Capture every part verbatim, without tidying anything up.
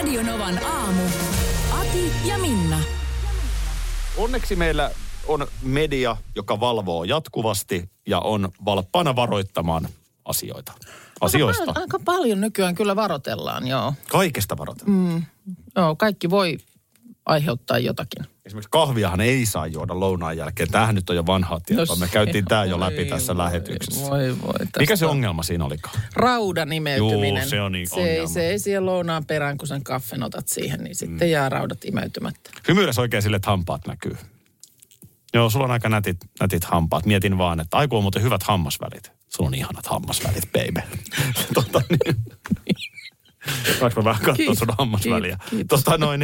Radionovan aamu. Ati ja Minna. Onneksi meillä on media, joka valvoo jatkuvasti ja on valppaana varoittamaan asioita. Asioista. Aika, aika paljon nykyään kyllä varoitellaan, joo. Kaikesta varoitellaan. Mm, joo, kaikki voi aiheuttaa jotakin. Esimerkiksi kahviahan ei saa juoda lounaan jälkeen. Tämähän nyt on jo vanhaa tietoa. Me käytiin tämä jo läpi tässä voi, lähetyksessä. Voi, voi, Mikä se ongelma siinä olikaan? Raudan imeytyminen. Juu, se on niin se ongelma. ei, se ei siihen lounaan perään, kun sen kaffen otat siihen, niin sitten mm. jää raudat imeytymättä. Hymyiles oikein sille, että hampaat näkyy. Joo, sulla on aika nätit, nätit hampaat. Mietin vaan, että aiku on muuten hyvät hammasvälit. Sulla on ihanat hammasvälit, baby. tota niin. Voinko mä vähän katsoa sun hammasväliä? Kiitos. Tota noin.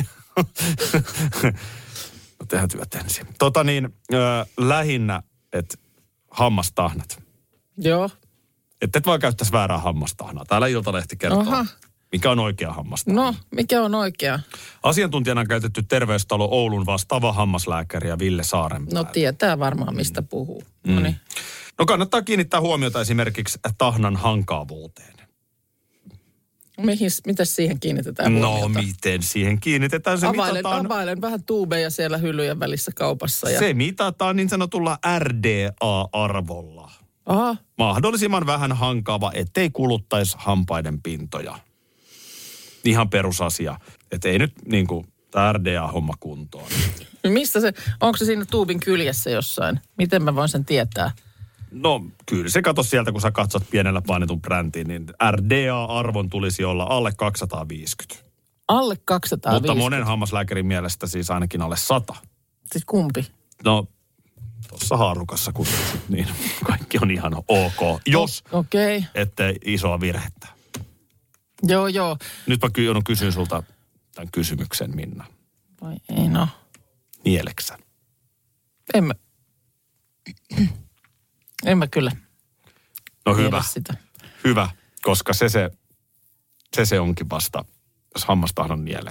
No tehdään työt ensin. Tota niin, ö, lähinnä, että hammastahnat. Joo. Että et vaan käyttäisi väärää hammastahnaa. Täällä Iltalehti kertoo, Aha. mikä on oikea hammastahna. No, mikä on oikea? Asiantuntijana on käytetty Terveystalo Oulun vastaava hammaslääkäri ja Ville Saarenpää. No tietää varmaan, mistä puhuu. Mm. No niin. No kannattaa kiinnittää huomiota esimerkiksi tahnan hankaavuuteen. Mihin, mitäs siihen kiinnitetään No huomiota? miten siihen kiinnitetään? Se availen, mitataan, availen vähän tuubeja siellä hyllyjen välissä kaupassa. Ja... se mitataan niin sanotulla R D A-arvolla. Aha. Mahdollisimman vähän hankaava, ettei kuluttaisi hampaiden pintoja. Ihan perusasia. Että ei nyt niin kuin tämä R D A-homma kuntoon. Mistä se, onko se siinä tuubin kyljessä jossain? Miten mä voin sen tietää? No kyllä se kato sieltä, kun sä katsot pienellä painetun bräntiin, niin R D A-arvon tulisi olla alle kaksisataaviisikymmentä. Alle kaksisataaviisikymmentä? Mutta monen hammaslääkärin mielestä siis ainakin alle sata. Siis kumpi? No tuossa haarukassa, kun niin kaikki on ihan ok, jos Okei. Okay. ettei isoa virhettä. Joo, joo. Nyt mä ky- kysyn sulta tämän kysymyksen, Minna. Vai ei no. Nieleksä? En mä. En mä kyllä. No hyvä, sitä. hyvä, koska se se, se se onkin vasta, jos hammastahnan nielee.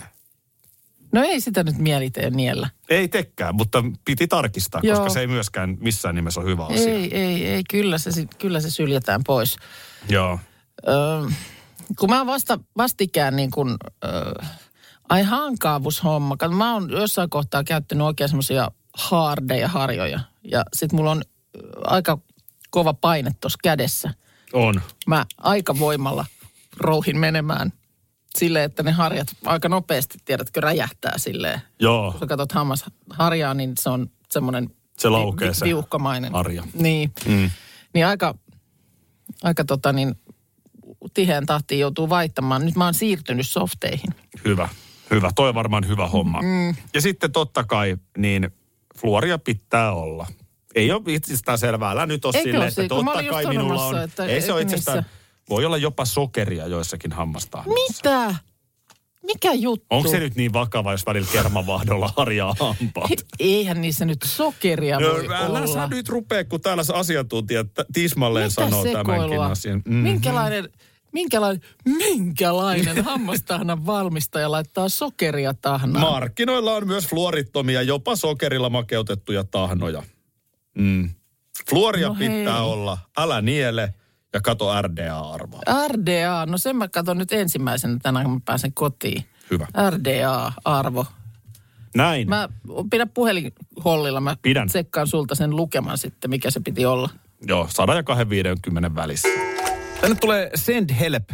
No ei sitä nyt mieli tee niellä. Ei tekään, mutta piti tarkistaa, Joo. koska se ei myöskään missään nimessä ole hyvä asia. Ei, ei, ei. Kyllä se, kyllä se syljetään pois. Joo. Öö, kun mä oon vasta, vastikään niin kuin, öö, ai hankaavuushomma. Kato, mä oon jossain kohtaa käyttänyt oikein semmoisia hardeja harjoja. Ja sit mulla on aika kova paine tuossa kädessä. On. Mä aika voimalla rouhin menemään silleen, että ne harjat aika nopeasti, tiedätkö, räjähtää silleen. Joo. Kun sä katsot hammasharjaa, niin se on semmoinen Se laukee vi- se viuhkamainen. harja. Niin. Mm. Niin aika, aika tota niin, tiheän tahtiin joutuu vaittamaan. Nyt mä oon siirtynyt softeihin. Hyvä, hyvä. Toi on varmaan hyvä homma. Mm. Ja sitten totta kai, niin fluoria pitää olla. Ei ole itsestään selvää. Älä nyt ole Eikö silleen, ole että se? Kun mä totta olin kai just minulla on. sanomassa, että Ei se ole eikö itsestään. niissä- Voi olla jopa sokeria joissakin hammastahnoissa. Mitä? Mikä juttu? Onko se nyt niin vakava, jos välillä kermavahdolla harjaa hampaat? He, eihän niissä nyt sokeria No, voi älä olla. sä nyt rupea, kun täällä se asiantuntija t- tismalleen Mitä sanoo tämänkin sekoilua? asian. Mm-hmm. Minkälainen, minkälainen, minkälainen hammastahnan valmistaja laittaa sokeria tahnaan? Markkinoilla on myös fluorittomia, jopa sokerilla makeutettuja tahnoja. Mm. Fluoria No pitää hei. olla, älä niele ja kato R D A-arvoa. R D A, no sen mä katson nyt ensimmäisenä tänään, kun mä pääsen kotiin. Hyvä. R D A-arvo. Näin. Mä pidän puhelinhollilla, mä Pidän. tsekkaan sulta sen lukeman sitten, mikä se piti olla. Joo, sata ja kaksisataaviisikymmentä välissä. Tänne tulee Send Help.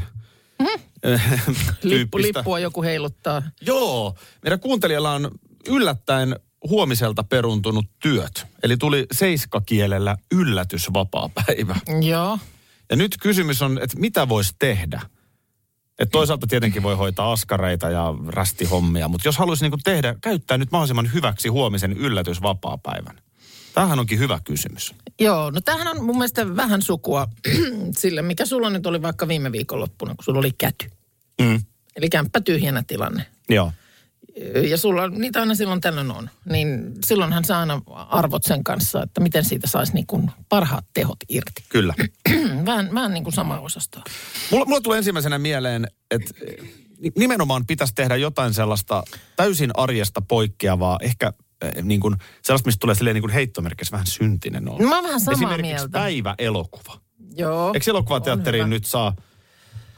Mm-hmm. Lippu, Tyyppistä. lippua joku heiluttaa. Joo, meidän kuuntelijalla on yllättäen huomiselta peruntunut työt. Eli tuli seiskakielellä yllätysvapaapäivä. Joo. Ja nyt kysymys on, että mitä voisi tehdä? Että toisaalta tietenkin voi hoitaa askareita ja rästihommia, mutta jos haluaisi niinku tehdä, käyttää nyt mahdollisimman hyväksi huomisen yllätysvapaapäivän. Tämähän onkin hyvä kysymys. Joo, no tämähän on mun mielestä vähän sukua sille, mikä sulla nyt oli vaikka viime viikonloppuna, kun sulla oli käty. Mm. Eli kämppä tyhjänä tilanne. Joo. Ja sulla niitä aina silloin tällöin on. Niin silloinhan sä aina arvot sen kanssa, että miten siitä saisi niin kuin parhaat tehot irti. Kyllä. vähän, vähän niin kuin sama osastoa. Mulla, mulla tulee ensimmäisenä mieleen, että nimenomaan pitäisi tehdä jotain sellaista täysin arjesta poikkeavaa, ehkä eh, niin kuin sellaista, mistä tulee silleen niin kuin heittomerkissä vähän syntinen olo. No mä oon vähän samaa Esimerkiksi mieltä. päiväelokuva. Joo. Eikö elokuvateatteriin nyt saa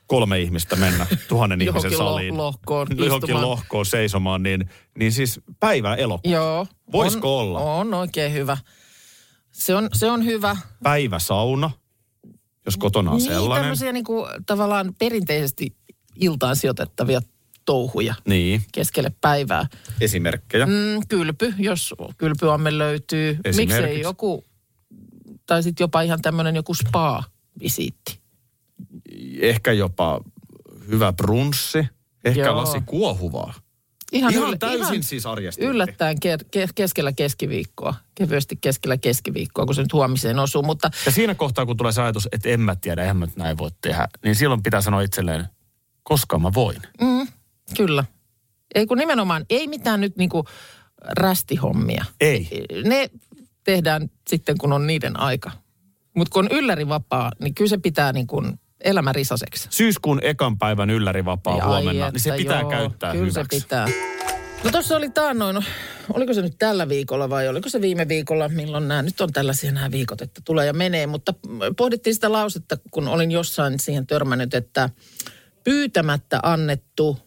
kolme ihmistä mennä tuhannen ihmisen Johonkin saliin. lo- lohkoon Johonkin istumaan. lohkoon seisomaan, niin, niin siis päivä elokuva. Joo. Voisiko on, olla? On oikein hyvä. Se on, se on hyvä. Päivä sauna, jos kotona on niin, sellainen. tämmöisiä niin kuin, tavallaan perinteisesti iltaan sijoitettavia touhuja Niin, keskelle päivää. esimerkkejä. Mm, kylpy, jos kylpyamme löytyy. Esimerkiksi. Miksei joku, tai sitten jopa ihan tämmöinen joku spa-visiitti. Ehkä jopa hyvä brunssi, ehkä Joo. lasi kuohuvaa. Ihan, Ihan yl- täysin ihan siis arjesta. yllättäen ke- ke- keskellä keskiviikkoa, kevyesti keskellä keskiviikkoa, kun se nyt huomiseen osuu. Mutta Ja siinä kohtaa, kun tulee se ajatus, että en mä tiedä, eihän mä nyt näin voi tehdä, niin silloin pitää sanoa itselleen, koska mä voin. mm, kyllä. Ei kun nimenomaan, ei mitään nyt niinku rästihommia. Ei. Ne tehdään sitten, kun on niiden aika. Mutta kun on ylläri vapaa, niin kyllä se pitää niin kuin elämä risaseksi. Syyskuun ekan päivän yllärivapaa Ai huomenna, että niin se pitää joo, käyttää kyllä hyväksi. se pitää. No tuossa oli taannoin, no, oliko se nyt tällä viikolla vai oliko se viime viikolla, milloin nämä nyt on tällaisia nämä viikot, että tulee ja menee. Mutta pohdittiin sitä lausetta, kun olin jossain siihen törmännyt, että pyytämättä annettu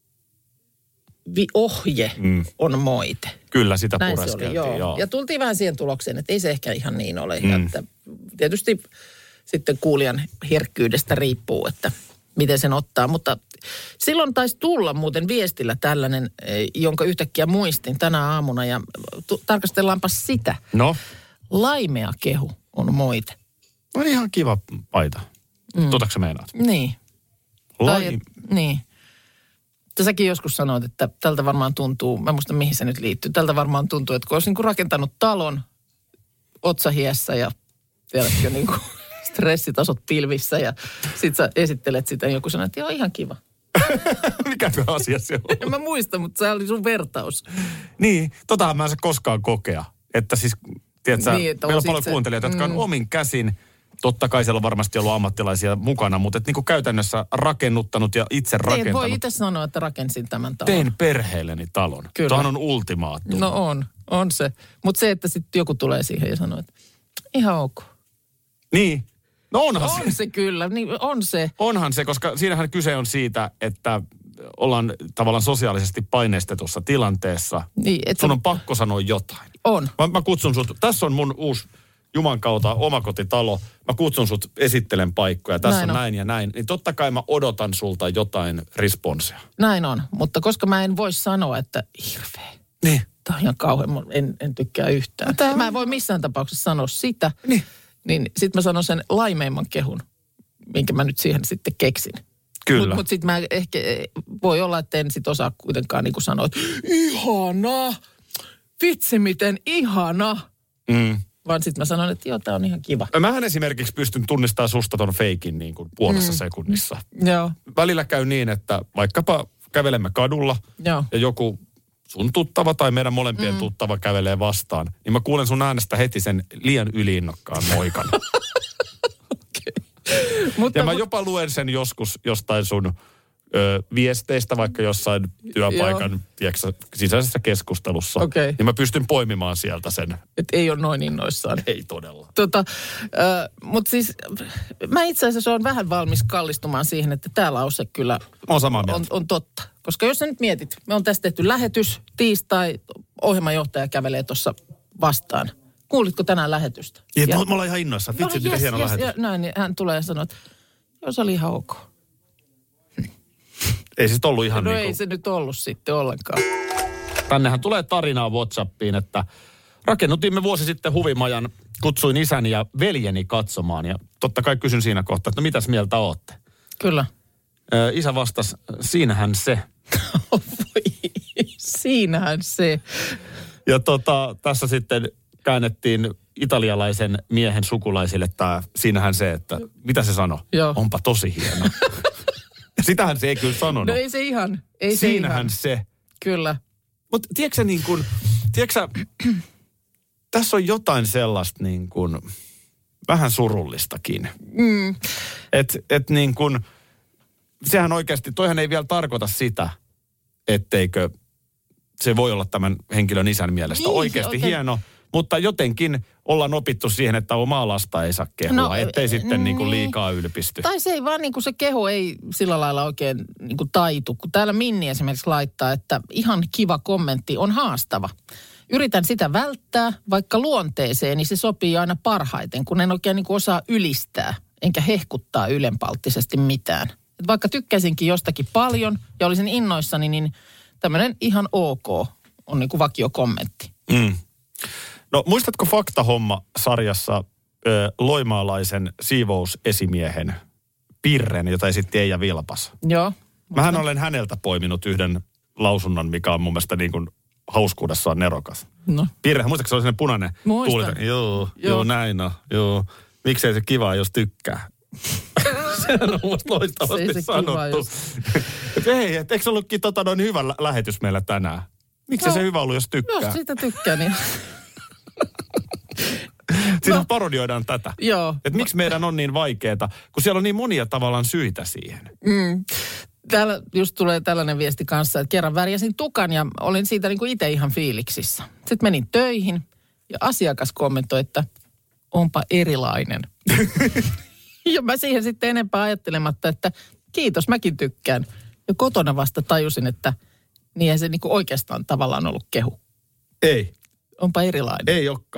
vi- ohje mm. on moite. Kyllä, sitä Näin se oli, pureskeltiin, joo. joo. Ja tultiin vähän siihen tulokseen, että ei se ehkä ihan niin ole. Mm. Ja että tietysti sitten kuulijan herkkyydestä riippuu, että miten sen ottaa. Mutta silloin taisi tulla muuten viestillä tällainen, jonka yhtäkkiä muistin tänä aamuna. Ja tu- tarkastellaanpa sitä. No, Laimea kehu on moite. on ihan kiva paita. Mm. Tuotaanko sä meinaat? Niin. Tai, Lai... et, niin. Säkin joskus sanoit, että tältä varmaan tuntuu, mä en muista mihin se nyt liittyy, tältä varmaan tuntuu, että kun olisi niin kuin rakentanut talon otsahiessä ja tiedätkö niin kuin stressitasot pilvissä ja sit sä esittelet sitä ja joku sanoo, että joo ihan kiva. Mikä tuo asia se on? En mä muista, mutta se oli sun vertaus. Niin, totahan mä en saa koskaan kokea. Että siis, tiedätkö, Niin, niin, että meillä on osit paljon se- kuuntelijoita, jotka on mm. omin käsin, totta kai siellä on varmasti ollut ammattilaisia mukana, mutta et niin kuin käytännössä rakennuttanut ja itse Niin, rakentanut. voi itse sanoa, että rakensin tämän talon. Tein perheelleni talon. Kyllä. Tuohan on ultimaattum. No on, on se. Mutta se, että sitten joku tulee siihen ja sanoo, että ihan ok. Niin. No onhan se. On se kyllä, niin on se. Onhan se, koska siinähän kyse on siitä, että ollaan tavallaan sosiaalisesti paineistetussa tilanteessa. Niin, että Sun on pakko sanoa jotain. on. Mä, mä kutsun sut, tässä on mun uusi Juman kautta omakotitalo. Mä kutsun sut, esittelen paikkoja. Tässä Näin on on. näin ja näin. Niin totta kai mä odotan sulta jotain responssia. Näin on, mutta koska mä en voi sanoa, että hirveä. Niin. Tämä on ihan kauhean, mä en, en tykkää yhtään. No tää- Mä en voi missään tapauksessa sanoa sitä. Niin. Niin sit mä sanon sen laimeimman kehun, minkä mä nyt siihen sitten keksin. Kyllä. Mutta mut sit mä ehkä, voi olla, että en sit osaa kuitenkaan niin kuin sanoa, että ihana, vitsi miten ihana. Mm. Vaan sit mä sanon, että joo, tää on ihan kiva. Mähän esimerkiksi pystyn tunnistamaan susta ton feikin niin kuin puolessa mm. sekunnissa. Joo, Välillä käy niin, että vaikkapa kävelemme kadulla joo. ja joku sun tuttava tai meidän molempien mm. tuttava kävelee vastaan, niin mä kuulen sun äänestä heti sen liian yliinnokkaan moikan. Mutta, Ja mä jopa luen sen joskus jostain sun ö, viesteistä, vaikka jossain työpaikan tiiäksä, sisäisessä keskustelussa. Okei. Niin mä pystyn poimimaan sieltä sen. et ei ole noin innoissaan. Ei todella. Tota, äh, mutta siis mä itse asiassa olen vähän valmis kallistumaan siihen, että tämä lause kyllä Mä oon samaa mieltä. on, on totta. Koska jos sä nyt mietit, me on tästä tehty lähetys, tiistai, ohjelmanjohtaja kävelee tuossa vastaan. Kuulitko tänään lähetystä? Ja, ja, me ollaan ihan innoissa. Vitsi, no, mikä yes, hieno yes, lähetys. ja näin, niin hän tulee ja sanoo, että joo, se oli ihan ok. Ei siis ollut ihan No niin ei kuin... se nyt ollut sitten ollenkaan. Tännehän tulee tarinaa WhatsAppiin, että rakennutimme vuosi sitten huvimajan, kutsuin isäni ja veljeni katsomaan. Ja totta kai kysyn siinä kohtaa, että no mitäs mieltä ootte? Kyllä. Ö, isä vastasi, siinähän se. Voi, siinähän se. Ja tota, tässä sitten käännettiin italialaisen miehen sukulaisille tämä, siinähän se, että mitä se sanoi? Joo. Onpa tosi hieno. Sitähän se ei kyllä sanonut. No ei se ihan. Ei se siinähän ihan. se. Kyllä. Mutta tiedätkö sä niin kuin, tiedätkö sä, tässä on jotain sellaista niin kuin, vähän surullistakin. Mm. Että et niin kuin, sehän oikeasti, toihan ei vielä tarkoita sitä, etteikö se voi olla tämän henkilön isän mielestä Niin, oikeasti oikein. hieno. mutta jotenkin ollaan opittu siihen, että omaa lasta ei saa kehua, no, ettei sitten mm, niin kuin liikaa ylpisty. Tai se ei vaan niin kuin se kehu ei sillä lailla oikein niin kuin taitu, kun täällä Minni esimerkiksi laittaa, että ihan kiva kommentti on haastava. Yritän sitä välttää, vaikka luonteeseeni se sopii aina parhaiten, kun en oikein niin kuin osaa ylistää, enkä hehkuttaa ylenpalttisesti mitään. Et vaikka tykkäisinkin jostakin paljon ja olisin innoissani, niin tämmöinen ihan ok on niin kuin vakiokommentti. Mm. No muistatko Fakta-homma-sarjassa ö, loimaalaisen siivousesimiehen Pirren, jota esitti Eija Vilpas? Joo. Mähän olen häneltä poiminut yhden lausunnon, mikä on mun mielestä niin kuin hauskuudessaan nerokas. No. Pirre, muistatko se oli sellainen punainen? Muistan. Tuuli, joo, joo, joo, näin on, joo. Miksei se kiva, jos tykkää? Sehän on musta loistavasti sanottu. Ei, et, eikö se ollutkin tota noin hyvä lä- lähetys meillä tänään? Miksi no, se hyvä ollut, jos tykkää? Jos sitä tykkää, niin... Siinä no. parodioidaan tätä. Joo. Että miksi meidän on niin vaikeeta, kun siellä on niin monia tavallaan syitä siihen. Mm. Täällä just tulee tällainen viesti kanssa, että kerran värjäsin tukan ja olin siitä niin kuin itse ihan fiiliksissä. Sitten menin töihin ja asiakas kommentoi, että onpa erilainen. Ja mä siihen sitten enempää ajattelematta, että kiitos, mäkin tykkään. Ja kotona vasta tajusin, että niin se niinku oikeastaan tavallaan ollut kehu. Ei. Onpa erilainen. Ei olekaan.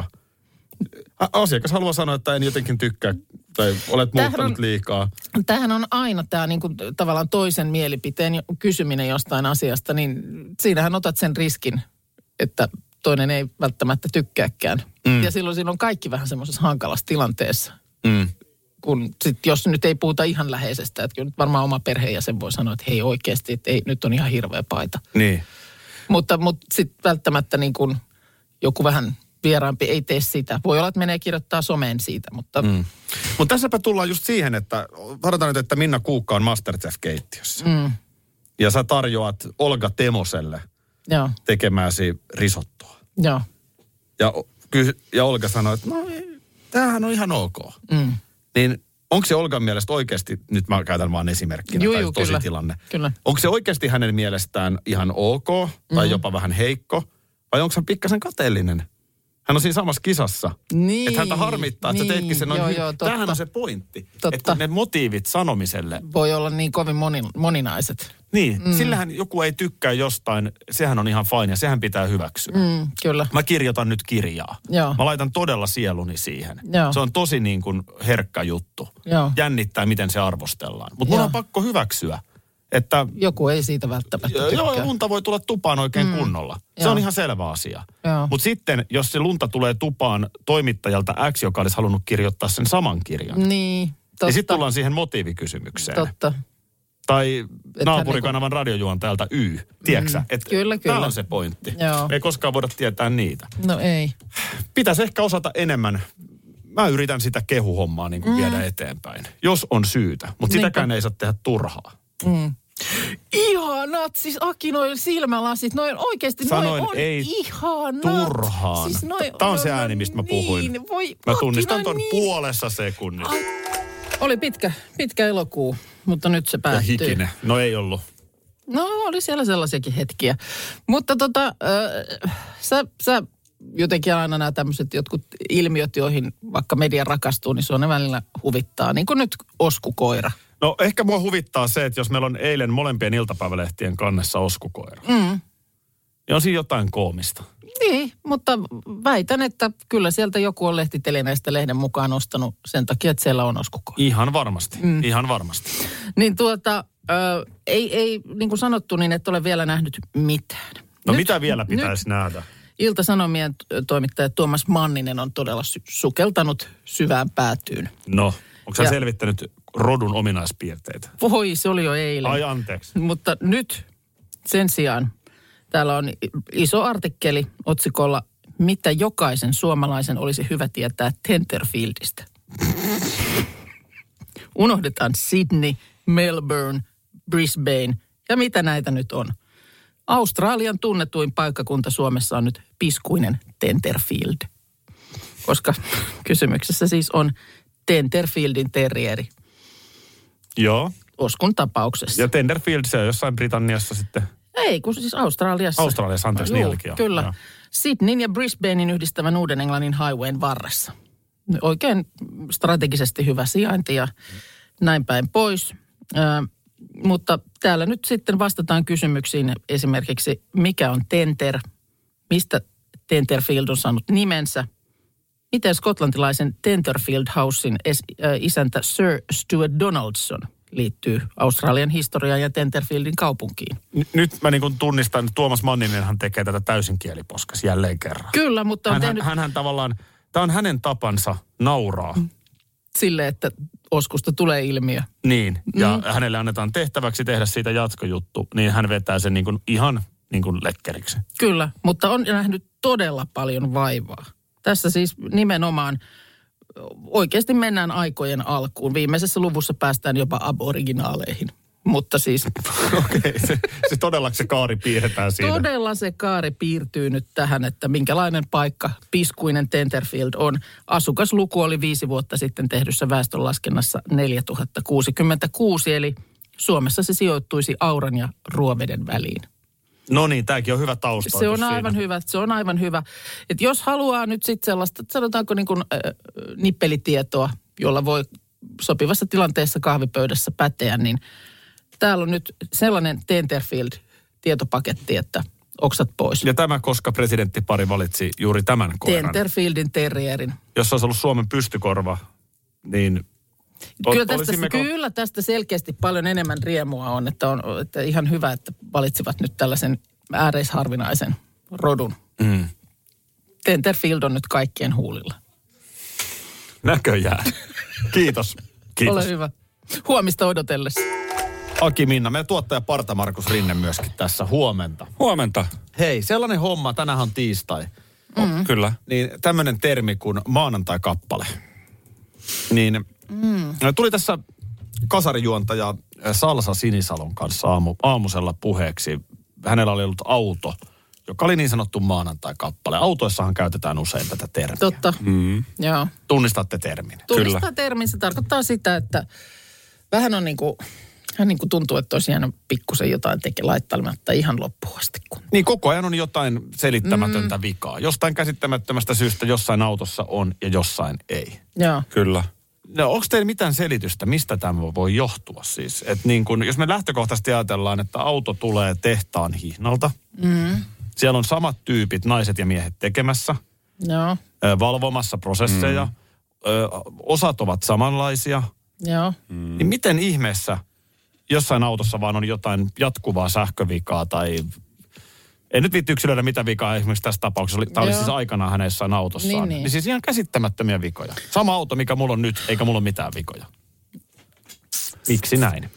Asiakas haluaa sanoa, että en jotenkin tykkää tai olet tähän muuttanut on, liikaa. Tämähän on aina tämä niinku, tavallaan toisen mielipiteen kysyminen jostain asiasta, niin siinähän otat sen riskin, että toinen ei välttämättä tykkääkään. Mm. Ja silloin siinä on kaikki vähän semmoisessa hankalassa tilanteessa. Mm. Kun sit, jos nyt ei puhuta ihan läheisestä, että kyllä nyt varmaan oma perheenjäsen voi sanoa, että hei oikeasti, että ei, nyt on ihan hirveä paita. Niin. Mutta, mutta sitten välttämättä niin kuin joku vähän vieraampi ei tee sitä. Voi olla, että menee kirjoittaa someen siitä, mutta... Mm. Mutta tässäpä tullaan just siihen, että varoitan nyt, että Minna Kuukka on Masterchef-keittiössä. Mm. Ja sä tarjoat Olga Temoselle Joo. tekemääsi risottoa. Joo. Ja, ja Olga sanoi, että no tämähän on ihan ok. Mm. Niin onko se Olgan mielestä oikeasti, nyt mä käytän vaan esimerkkinä, juu, tai juu, tosi kyllä, tilanne. Kyllä. Onko se oikeasti hänen mielestään ihan ok, tai mm-hmm. jopa vähän heikko, vai onko hän pikkasen kateellinen? Hän on siinä samassa kisassa. Niin, että häntä harmittaa, että niin, sä teitkin sen noin joo, hyvin. joo, Tämähän on se pointti. Totta. Että ne motiivit sanomiselle. Voi olla niin kovin moni, moninaiset. Niin, mm. sillähän joku ei tykkää jostain, sehän on ihan fine ja sehän pitää hyväksyä. Mm, kyllä. Mä kirjoitan nyt kirjaa. Joo. Mä laitan todella sieluni siihen. Joo. Se on tosi niin kuin herkkä juttu. Joo. Jännittää, miten se arvostellaan. Mutta mun on pakko hyväksyä, että... Joku ei siitä välttämättä tykkää. Joo, lunta voi tulla tupaan oikein mm. kunnolla. Se joo. on ihan selvä asia. Mutta sitten, jos se lunta tulee tupaan toimittajalta X, joka olisi halunnut kirjoittaa sen saman kirjan. Niin, totta. Ja sitten tullaan siihen motiivikysymykseen. Totta. Tai et naapurikanavan niinku... radiojuontajalta Y. Tiedätkö mm. että kyllä, kyllä. Tämä on se pointti. Joo. Me ei koskaan voida tietää niitä. No ei. Pitäisi ehkä osata enemmän. Mä yritän sitä kehuhommaa niin kuin mm. viedä eteenpäin. Jos on syytä. Mutta sitäkään ei saa tehdä turhaa. Mm. Ihanat, siis Aki, noin silmälasit, noin oikeasti, Sanoin, noin on ei ihanat. Turhaan. Siis Tämä on se ääni, mistä mä puhuin. Niin, voi, mä tunnistan ton niin. puolessa sekunnissa. Ai. Oli pitkä, pitkä elokuu, mutta nyt se päättyy. Ja hikinen. No ei ollut. No oli siellä sellaisiakin hetkiä. Mutta tota, äh, sä, sä jotenkin aina nämä tämmöiset jotkut ilmiöt, joihin vaikka media rakastuu, niin se on ne välillä huvittaa. Niin kuin nyt oskukoira. No ehkä mua huvittaa se, että jos meillä on eilen molempien iltapäivälehtien kannessa oskukoira, mm. niin on siinä jotain koomista. Niin, mutta väitän, että kyllä sieltä joku on lehtitelineistä lehden mukaan ostanut sen takia, että siellä on oskukoira. Ihan varmasti, mm. ihan varmasti. Niin tuota, äh, ei, ei niin kuin sanottu, niin et ole vielä nähnyt mitään. No nyt, mitä vielä pitäisi nähdä? Ilta-Sanomien toimittaja Tuomas Manninen on todella su- sukeltanut syvään päätyyn. No, onko sä selvittänyt rodun ominaispiirteitä? Voi, se oli jo eilen. Ai anteeksi. Mutta nyt sen sijaan täällä on iso artikkeli otsikolla, mitä jokaisen suomalaisen olisi hyvä tietää Tenterfieldistä. Unohdetaan Sydney, Melbourne, Brisbane ja mitä näitä nyt on. Australian tunnetuin paikkakunta Suomessa on nyt piskuinen Tenterfield, koska kysymyksessä siis on Tenterfieldin terrieri. Joo. Oskun tapauksessa. Ja Tenterfield, se on jossain Britanniassa sitten. Ei, kun siis Australiassa. Australiassa, anteeksi, niin olikin jo. Kyllä. Joo. Sydneyn ja Brisbanein yhdistävän Uuden-Englannin highwayn varressa. Oikein strategisesti hyvä sijainti ja näin päin pois. Ö, mutta täällä nyt sitten vastataan kysymyksiin esimerkiksi, mikä on Tenter, mistä Tenterfield on saanut nimensä, miten skotlantilaisen Tenterfield Housein es, äh, isäntä Sir Stuart Donaldson liittyy Australian historiaan ja Tenterfieldin kaupunkiin. N- nyt mä niin kuin tunnistan, että Tuomas Manninenhan tekee tätä täysin kieliposkas jälleen kerran. Kyllä, mutta on hän, tehnyt... Hän, hän tavallaan, tämä on hänen tapansa nauraa. Sille, että oskusta tulee ilmiö. Niin, ja Mm. hänelle annetaan tehtäväksi tehdä siitä jatkojuttu, niin hän vetää sen niin kuin ihan niin kuin lekkeriksi. Kyllä, mutta on nähnyt todella paljon vaivaa. Tässä siis nimenomaan oikeasti mennään aikojen alkuun. Viimeisessä luvussa päästään jopa aboriginaaleihin. Mutta siis... Okei, okay, se, se todella se kaari piirretään siinä. Todella se kaari piirtyy nyt tähän, että minkälainen paikka piskuinen Tenterfield on. Asukasluku oli viisi vuotta sitten tehdyssä väestönlaskennassa neljätuhatta kuusikymmentäkuusi, eli Suomessa se sijoittuisi Auran ja Ruoveden väliin. No niin, tämäkin on hyvä taustoitus Se on siinä. aivan hyvä, se on aivan hyvä. Että jos haluaa nyt sitten sellaista, sanotaanko niin kuin äh, nippelitietoa, jolla voi sopivassa tilanteessa kahvipöydässä päteä, niin täällä on nyt sellainen Tenterfield-tietopaketti, että oksat pois. Ja tämä, koska presidenttipari valitsi juuri tämän koiran. Tenterfieldin terrierin. Jos olisi ollut Suomen pystykorva, niin... Kyllä tästä, olisimmeko... kyllä tästä selkeästi paljon enemmän riemua on, että on että ihan hyvä, että valitsivat nyt tällaisen ääreisharvinaisen rodun. Mm. Tenterfield on nyt kaikkien huulilla. Näköjään. Kiitos. Kiitos. Ole hyvä. Huomista odotellessa. Aki Minna, meidän tuottaja Parta Markus Rinne myöskin tässä. Huomenta. Huomenta. Hei, sellainen homma, tänään on tiistai. Mm. Kyllä. Niin tämmöinen termi kuin maanantai-kappale. Niin mm. tuli tässä kasarijuontaja Salsa Sinisalon kanssa aamu, aamusella puheeksi. Hänellä oli ollut auto, joka oli niin sanottu maanantai-kappale. Autoissahan käytetään usein tätä termiä. Totta, Mm. joo. Tunnistatte termin? Tunnistaa Kyllä. termin, se tarkoittaa sitä, että vähän on niin kuin, vähän niin kuin tuntuu, että olisi jäänyt pikkusen jotain tekee laittamatta ihan loppuun asti. Kun... Niin koko ajan on jotain selittämätöntä mm. vikaa. Jostain käsittämättömästä syystä jossain autossa on ja jossain ei. Joo. Kyllä. No onko teillä mitään selitystä, mistä tämä voi johtua siis? Että niin kun, jos me lähtökohtaisesti ajatellaan, että auto tulee tehtaan hihnalta. Mm. Siellä on samat tyypit, naiset ja miehet tekemässä. Joo. Ö, valvomassa prosesseja. Mm. Ö, osat ovat samanlaisia. Joo. Mm. Niin miten ihmeessä jossain autossa vaan on jotain jatkuvaa sähkövikaa tai... En nyt viitti yksilöidä mitä vikaa esimerkiksi tässä tapauksessa oli. Tämä oli Joo. siis aikanaan hänessä autossaan. Niin, Niin, niin. niin siis ihan käsittämättömiä vikoja. Sama auto, mikä mulla on nyt, eikä mulla ole mitään vikoja. Miksi näin?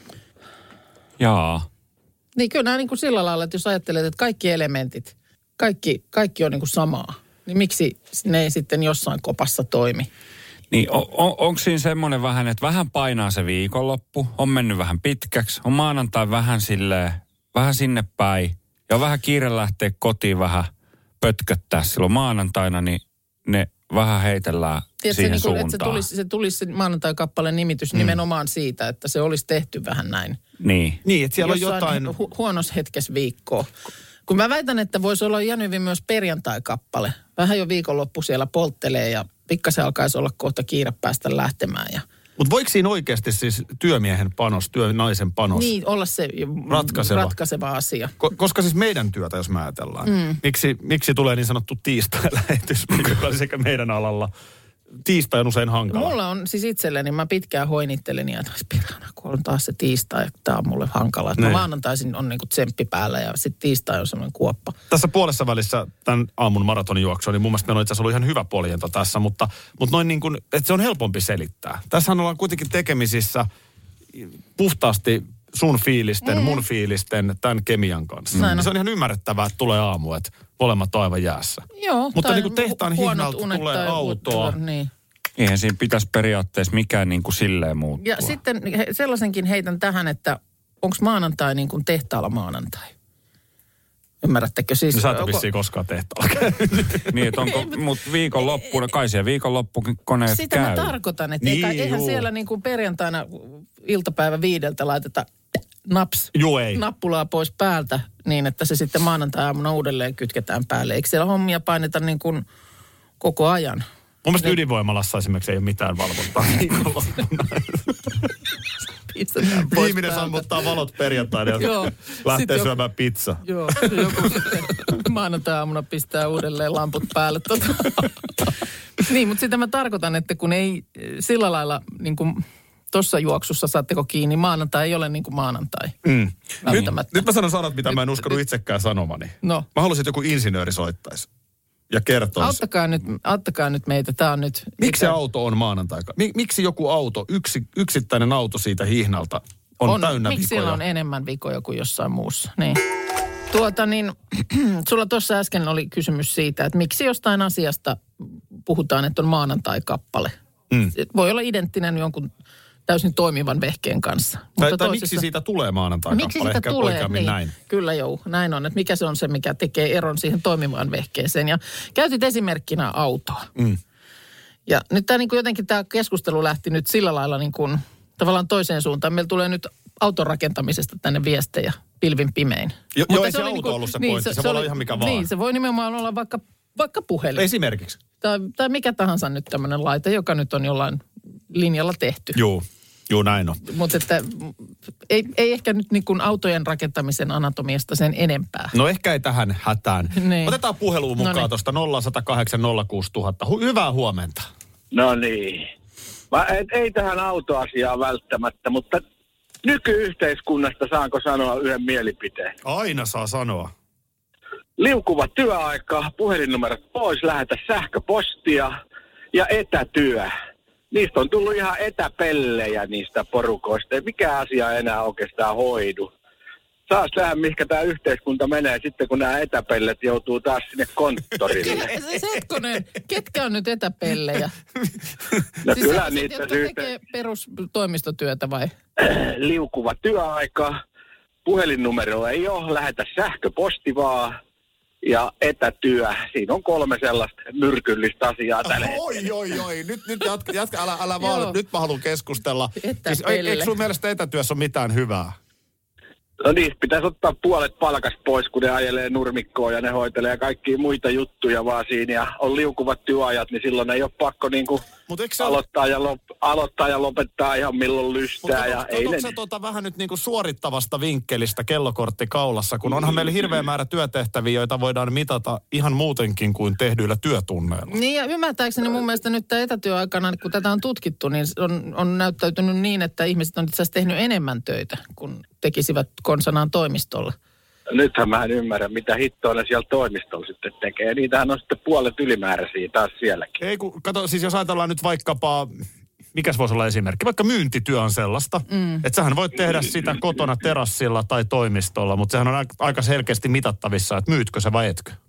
Jaa. Niin kyllä nämä niin kuin sillä lailla, että jos ajattelet, että kaikki elementit, kaikki, kaikki on niin kuin samaa, niin miksi ne ei sitten jossain kopassa toimi? Niin on, on, onko siinä semmoinen vähän, että vähän painaa se viikonloppu, on mennyt vähän pitkäksi, on maanantai vähän silleen, vähän sinne päin, ja on vähän kiire lähteä kotiin vähän pötköttää silloin maanantaina, niin ne vähän heitellään Tiedätkö, siihen niin kuin, suuntaan. että se tulisi, se tulisi se maanantai-kappaleen nimitys mm. nimenomaan siitä, että se olisi tehty vähän näin. Niin. Niin, että siellä Jossain on jotain... Hu- huonossa hetkessä viikkoa. Kun mä väitän, että voisi olla ihan hyvin myös perjantai-kappale. Vähän jo viikonloppu siellä polttelee ja pikkasen alkaisi olla kohta kiire päästä lähtemään. Ja... Mutta voiko siinä oikeasti siis työmiehen panos, työnaisen panos Niin, olla se ratkaiseva, ratkaiseva asia. Ko- koska siis meidän työtä, jos mä ajatellaan. Mm. Miksi, miksi tulee niin sanottu tiistai-lähetys, joka oli sekä meidän alalla. Tiistai on usein hankala. Mulla on siis itselleni, mä pitkään hoinittelin ja pirana, kun on taas se tiistai, tämä on mulle hankala. Että maanantaisin on niinku tsemppi päällä ja sitten tiistai on semmoinen kuoppa. Tässä puolessa välissä tämän aamun maratonin niin mun mielestä meillä on itse asiassa ollut ihan hyvä puoliento tässä, mutta, mutta noin niin kuin, että se on helpompi selittää. Tässähän ollaan kuitenkin tekemisissä puhtaasti sun fiilisten, mm. mun fiilisten, tämän kemian kanssa. Mm. Se on ihan ymmärrettävää, että tulee aamu, että molemmat on aivan jäässä. Joo. Mutta niin kuin tehtaan hihnalta tulee autoa. Whatever, niin. Eihän siinä pitäisi periaatteessa mikään niin kuin silleen muuttua. Ja sitten he, sellaisenkin heitän tähän, että onko maanantai niin kuin tehtaalla maanantai? Ymmärrättekö siis? No sä et onko... vissiin koskaan tehtaalla käynyt. Niin, että onko, mutta viikonloppuna, kai siellä viikonloppukin koneet Sitä käy. mä tarkoitan, että Niin, eikä, eihän juu. siellä niin kuin perjantaina iltapäivä viideltä laiteta naps, Juu, ei. nappulaa pois päältä niin, että se sitten maanantai-aamuna uudelleen kytketään päälle. Eikö siellä hommia paineta niin kuin koko ajan? Mun mielestä ydinvoimalassa esimerkiksi ei ole mitään valvontaa. Viimeinen sammuttaa valot perjantaina ja Joo. lähtee Sitten syömään pizza. Joo, joku sitten maanantai-aamuna pistää uudelleen lamput päälle. Tota. Niin, mutta sitä mä tarkoitan, että kun ei sillä lailla niin kuin tuossa juoksussa saatteko kiinni, maanantai ei ole niin kuin maanantai. Mm. Nyt, nyt mä sanon sanat, mitä nyt, mä en uskonut nyt, itsekään sanomani. No. Mä haluaisin, että joku insinööri soittaisi ja kertoisi. Auttakaa nyt, auttakaa nyt meitä, tää on nyt... Miksi se auto on maanantai? Miksi joku auto, yksi, yksittäinen auto siitä hihnalta on, on täynnä miksi vikoja? Miksi siellä on enemmän vikoja kuin jossain muussa? Niin. Tuota niin, sulla tuossa äsken oli kysymys siitä, että miksi jostain asiasta puhutaan, että on maanantai-kappale. Mm. Voi olla identtinen jonkun täysin toimivan vehkeen kanssa. Tai, Mutta tai toisessa, miksi siitä tulee maanantai-kappale? Miksi siitä Ehkä tulee, niin, näin. Kyllä joo, näin on. Että mikä se on se, mikä tekee eron siihen toimivaan vehkeeseen. Ja käytit esimerkkinä autoa. Mm. Ja nyt tämä niin kuin jotenkin tämä keskustelu lähti nyt sillä lailla niin kuin tavallaan toiseen suuntaan. Meillä tulee nyt auton rakentamisesta tänne viestejä pilvin pimein. Jo, joo, ei se, se auto niinku, ollut se niin, pointti. Se, se voi oli, olla ihan mikä vaan. Niin, se voi nimenomaan olla vaikka, vaikka puhelin. Esimerkiksi. Tai, tai mikä tahansa nyt tämmöinen laite, joka nyt on jollain linjalla tehty. Joo, joo näin on. Mutta että ei, ei ehkä nyt niin kuin autojen rakentamisen anatomiasta sen enempää. No ehkä ei tähän hätään. Niin. Otetaan puheluun mukaan no tuosta nolla yksi nolla kahdeksan nolla kuusi nolla nolla nolla. Hyvää huomenta. No niin. Mä et, ei tähän autoasiaan välttämättä, mutta nykyyhteiskunnasta saanko sanoa yhden mielipiteen? Aina saa sanoa. Liukuva työaika, puhelinnumerot pois, lähetä sähköpostia ja etätyö. Niistä on tullut ihan etäpellejä niistä porukoista. Ei mikään asia enää oikeastaan hoidu. Saas nähdä, mihinkä tämä yhteiskunta menee sitten, kun nämä etäpellet joutuu taas sinne konttorille. Setkonen, ketkä on nyt etäpellejä? No siis kyllä se, niitä jotka syystä... tekee perustoimistotyötä vai? Liukuva työaika, puhelinnumero ei ole, lähetä sähköposti vaan ja etätyö. Siinä on kolme sellaista myrkyllistä asiaa tällä hetkellä. Oi, oi, oi. Nyt, nyt jatka, jatka älä, älä vaan. Nyt mä haluan keskustella. Siis, eikö sun mielestä etätyössä ole mitään hyvää? No niin, pitäisi ottaa puolet palkasta pois, kun ne ajelee nurmikkoon ja ne hoitelee kaikkia muita juttuja vaan siinä. Ja on liukuvat työajat, niin silloin ei ole pakko niinku aloittaa, ja lop, aloittaa ja lopettaa ihan milloin lystää. Mutta ja ei onko ne... se tuota vähän nyt niinku suorittavasta vinkkelistä kellokortti kaulassa, kun onhan meillä hirveä määrä työtehtäviä, joita voidaan mitata ihan muutenkin kuin tehdyillä työtunneilla. Niin ja ymmärtääkseni mun mielestä nyt tämä etätyöaikana, kun tätä on tutkittu, niin on, on näyttäytynyt niin, että ihmiset on itse asiassa tehnyt enemmän töitä, kun tekisivät konsanaan toimistolla. Nythän mä en ymmärrä, mitä hittoa ne siellä toimistolla sitten tekee. Niitähän on sitten puolet ylimääräisiä taas sielläkin. Ei kun, kato, siis jos ajatellaan nyt vaikkapa, mikäs voisi olla esimerkki, vaikka myyntityö on sellaista, mm. että sähän voit tehdä sitä kotona terassilla tai toimistolla, mutta sehän on aika selkeästi mitattavissa, että myytkö se vai etkö?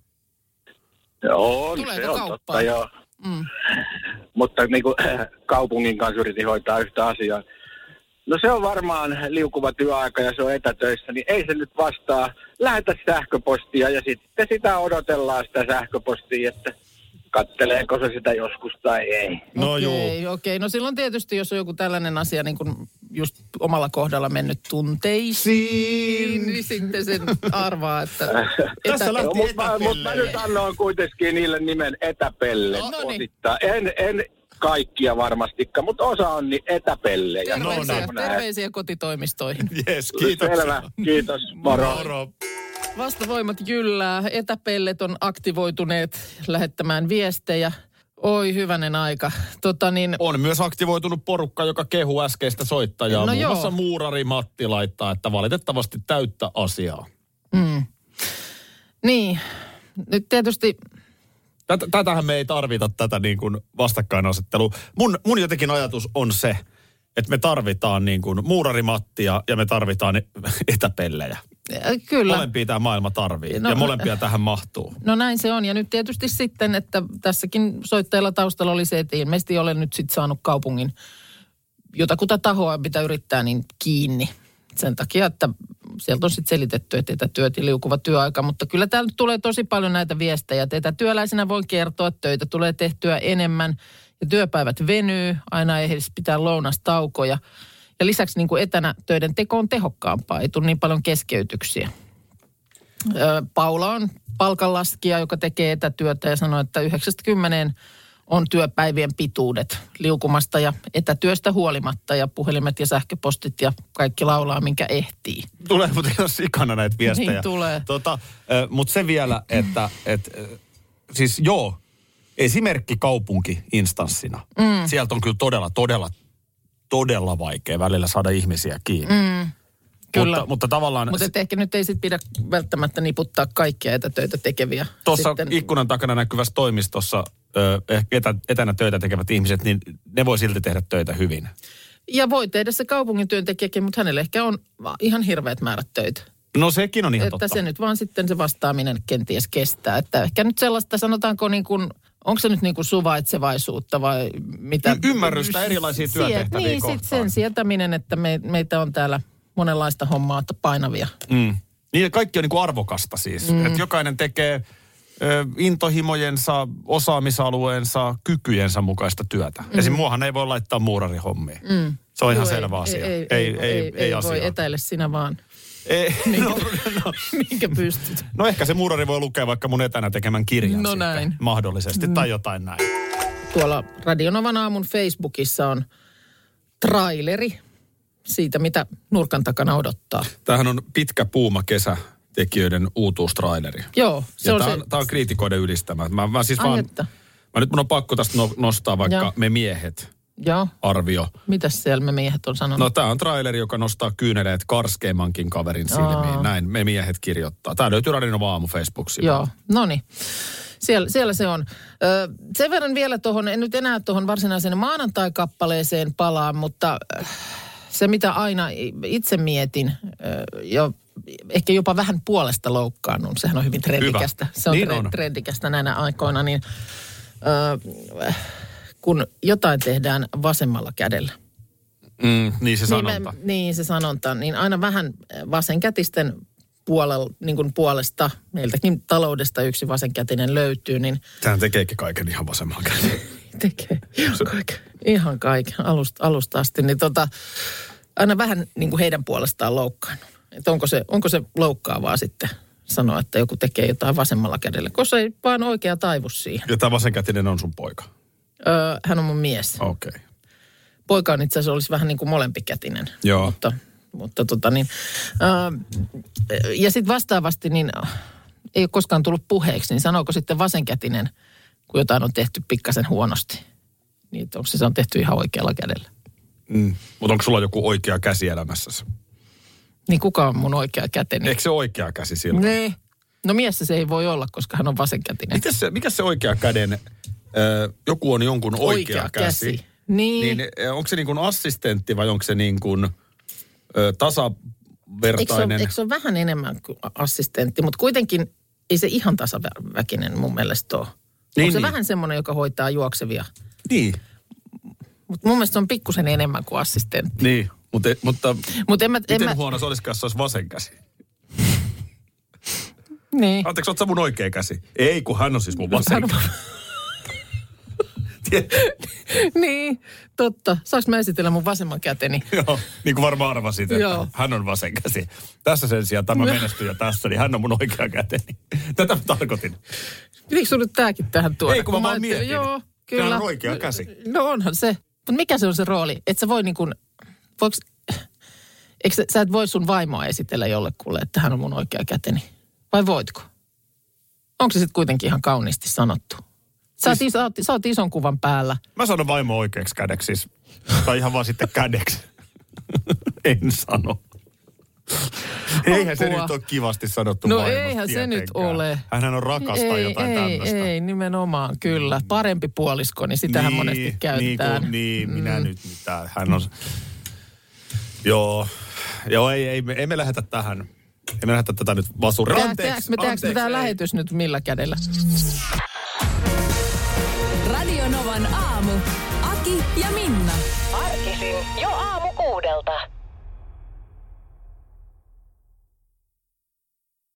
Joo, Tuleeko se on kauppaan? totta joo. Mm. Mutta niin kuin kaupungin kanssa yritin hoitaa yhtä asiaa. No se on varmaan liukuva työaika ja se on etätöissä, niin ei se nyt vastaa. Lähetä sähköpostia ja sitten sitä odotellaan sitä sähköpostia, että katseleeko se sitä joskus tai ei. No okei, joo. okei. No silloin tietysti, jos on joku tällainen asia niin kuin just omalla kohdalla mennyt tunteisiin, niin sitten sen arvaa, että... Tässä lähti no, mutta mut mä nyt annoin kuitenkin niille nimen etäpelle no, no niin. osittain. En, en kaikkia varmastikaan, mutta osa on niin etäpellejä. Terveisiä, no, terveisiä kotitoimistoihin. Jes, kiitos. Selvä, kiitos. Moro. Moro. Vastavoimat jyllää, etäpellet on aktivoituneet lähettämään viestejä. Oi hyvänen aika. Tota niin, On myös aktivoitunut porukka, joka kehuu äskeistä soittajaa. No Muun joo. muassa muurari Matti laittaa, että valitettavasti täyttä asiaa. mm. Niin, nyt tietysti... Tätä, tätähän me ei tarvita, tätä niin kuin vastakkainasettelua. Mun, mun jotenkin ajatus on se, että me tarvitaan niin kuin muurari Mattia ja me tarvitaan etäpellejä. Kyllä. Molempia tämä maailma tarvii No, ja molempia tähän mahtuu. No näin se on. Ja nyt tietysti sitten, että tässäkin soittajalla taustalla oli se, että ilmeisesti ei ole nyt sitten saanut kaupungin jotakuta tahoa, mitä yrittää, niin kiinni. Sen takia, että sieltä on sitten selitetty, että etätyöt ja liukuva työaika. Mutta kyllä täällä nyt tulee tosi paljon näitä viestejä. Että etätyöläisenä voin kertoa, että töitä tulee tehtyä enemmän ja työpäivät venyy. Aina ei edes pitää lounastaukoja. Ja lisäksi niin kuin etänä töiden teko on tehokkaampaa, ei tule niin paljon keskeytyksiä. Ö, Paula on palkanlaskija, joka tekee etätyötä ja sanoo, että yhdeksästä kymmeneen on työpäivien pituudet liukumasta ja etätyöstä huolimatta ja puhelimet ja sähköpostit ja kaikki laulaa, minkä ehtii. Tulee muuten ihan sikana näitä viestejä. Niin tulee. Tota, mutta se vielä, että et, siis joo, esimerkki kaupunki-instanssina. Mm. Sieltä on kyllä todella, todella, todella vaikea välillä saada ihmisiä kiinni. Mm. Kyllä. Mutta, mutta tavallaan... Mutta ehkä nyt ei sit pidä välttämättä niputtaa kaikkia etätöitä tekeviä. Tuossa sitten ikkunan takana näkyvässä toimistossa ö, etä, etänä töitä tekevät ihmiset, niin ne voi silti tehdä töitä hyvin. Ja voi tehdä se kaupungin työntekijäkin, mutta hänelle ehkä on ihan hirveät määrät töitä. No sekin on ihan että totta. Että se nyt vaan sitten se vastaaminen kenties kestää. Että ehkä nyt sellaista, sanotaanko niin kuin, onko se nyt niin kuin suvaitsevaisuutta vai mitä? Y- ymmärrystä erilaisia työtehtäviä Niin, kohtaan. sitten sen sietäminen, että me, meitä on täällä monenlaista hommaa, että painavia. Mm. Niin kaikki on niin kuin arvokasta siis. Mm. Että jokainen tekee ö, intohimojensa, osaamisalueensa, kykyjensä mukaista työtä. Mm. Esimerkiksi muahan ei voi laittaa muurarihommia. Mm. Se on ihan Joo, selvä ei, asia. Ei, ei, ei, ei, ei, ei voi etäillä sinä vaan. Ei, minkä, no, no. minkä pystyt. No ehkä se muurari voi lukea vaikka mun etänä tekemän kirjan No sitten, näin. mahdollisesti, mm. tai jotain näin. Tuolla Radionovan aamun Facebookissa on traileri siitä, mitä nurkan takana odottaa. Tämähän on pitkä puuma kesä tekijöiden uutuustraileri. Joo, se ja on tämä se. on, tämä on kriitikoiden ylistämä. Mä, mä siis Ai vaan, että. mä nyt mun on pakko tästä no, nostaa vaikka Joo. Me miehet Joo. arvio. Mitäs siellä me miehet on sanonut? No tämä on traileri, joka nostaa kyyneleet karskeimmankin kaverin silmiin. Aa. Näin Me miehet kirjoittaa. Tämä löytyy Radionova aamu Facebook-sivuilta. Joo, no niin. Siellä, siellä se on. Ö, sen verran vielä tuohon, en nyt enää tuohon varsinaiseen maanantai-kappaleeseen palaa, mutta äh, se mitä aina itse mietin, äh, jo, ehkä jopa vähän puolesta loukkaannut, sehän on hyvin trendikästä. Hyvä. Se on, Niin tre- on. trendikästä näinä aikoina, niin äh, kun jotain tehdään vasemmalla kädellä. Mm, niin se sanonta. Niin, me, niin se sanonta, niin aina vähän vasenkätisten puolella, niin kuin puolesta, meiltäkin taloudesta yksi vasenkätinen löytyy, niin Tähän tekeekin kaiken ihan vasemmalla kädellä. tekee ihan kaiken, ihan kaiken alusta, alusta asti. Niin tota, aina vähän niin kuin heidän puolestaan loukkaannut. Että onko se, onko se loukkaavaa sitten sanoa, että joku tekee jotain vasemmalla kädellä, koska ei vaan oikea taivus siihen. Ja tämä vasenkätinen on sun poika? Öö, hän on mun mies. Okei. Okay. Poika on itse asiassa olisi vähän niin kuin molempikätinen. Joo. Mutta, mutta tota niin. Öö, ja sitten vastaavasti niin ei ole koskaan tullut puheeksi, niin sanooko sitten vasenkätinen, kun jotain on tehty pikkasen huonosti. Niin onko se, se on tehty ihan oikealla kädellä. Mm. Mutta onko sulla joku oikea käsi elämässäsi? Niin kuka on mun oikea käteni? Eikö se oikea käsi silloin? Nee. No miessä se ei voi olla, koska hän on vasenkätinen. Mitäs se, mikä se oikea käden, äh, joku on jonkun oikea, Oikea käsi. käsi. Niin. Niin äh, onko se niin kuin assistentti vai onko se niin kuin äh, Eikö se, tasavertainen? ole, eikö se ole vähän enemmän kuin assistentti, mutta kuitenkin ei se ihan tasaväkinen mun mielestä ole. Niin, Onko se niin. vähän semmoinen, joka hoitaa juoksevia? Niin, Mutta mun mielestä se on pikkusen enemmän kuin assistentti. niin. Mutta, mutta Mut en mä, en miten mä, huono se olisikaan, jos se olisi vasen käsi? niin. Anteeksi, oot sä mun oikea käsi? Ei, kun hän on siis mun vasen käsi. Niin, totta. Saanko mä esitellä mun vasemman käteni? Joo, niin kuin varmaan arvasit, että Joo. hän on vasen käsi. Tässä sen sijaan tämä menestyjä tässä, niin hän on mun oikea käteni. Tätä mä tarkoitin. Pitikö sun nyt tääkin tähän tuoda? Ei, kun mä vaan ajattelin- mietin. Joo, kyllä. Sehän on oikea käsi. No onhan se. Mutta mikä se on se rooli? Että sä voi niin kuin, voiko, eikö sä, sä et voi sun vaimoa esitellä jollekulle, että hän on mun oikea käteni? Vai voitko? Onko se sitten kuitenkin ihan kauniisti sanottu? Sä, Siis- oot, is, sä oot ison kuvan päällä. Mä sanon vaimo oikeaksi kädeksi siis. Tai ihan vaan sitten kädeksi. En sano. Eihän se Apua. nyt ole kivasti sanottu No vaimosta eihän se nyt tietenkään. ole. Hänhän on rakas tai ei, jotain ei, tämmöistä. ei, nimenomaan, kyllä. Parempi puolisko, niin sitähän monesti käytetään. Niin, kun, niin minä nyt mitään. Hän on... Joo, joo ei, ei, me, ei me lähetä tähän. Ei me lähetä tätä nyt vasuriin. Tehdäänkö me, tehdäänkö me tämä lähetys nyt millä kädellä? Radio Novan aamu. Aki ja Minna. Arkisin jo aamu kuudelta.